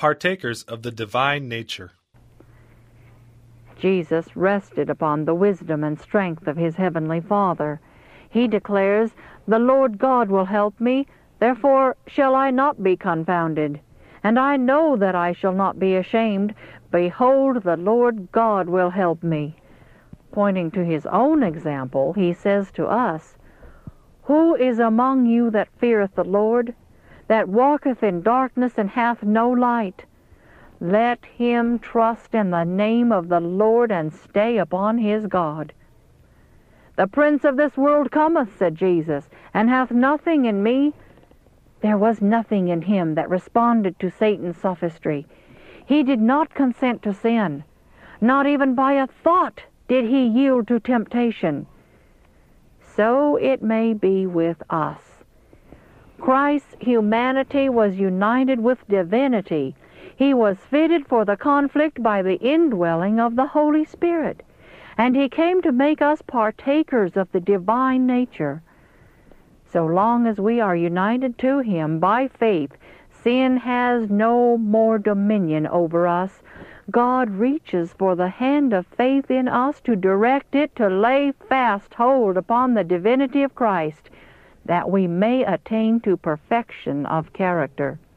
partakers of the divine nature. Jesus rested upon the wisdom and strength of his heavenly Father. He declares, "The Lord God will help me, therefore shall I not be confounded. And I know that I shall not be ashamed. Behold, the Lord God will help me." Pointing to his own example, he says to us, "Who is among you that feareth the Lord, that walketh in darkness and hath no light? Let him trust in the name of the Lord and stay upon his God. The prince of this world cometh, said Jesus, and hath nothing in me." There was nothing in him that responded to Satan's sophistry. He did not consent to sin. Not even by a thought did he yield to temptation. So it may be with us. Christ's humanity was united with divinity. He was fitted for the conflict by the indwelling of the Holy Spirit, and he came to make us partakers of the divine nature. So long as we are united to him by faith, sin has no more dominion over us. God reaches for the hand of faith in us to direct it to lay fast hold upon the divinity of Christ, that we may attain to perfection of character.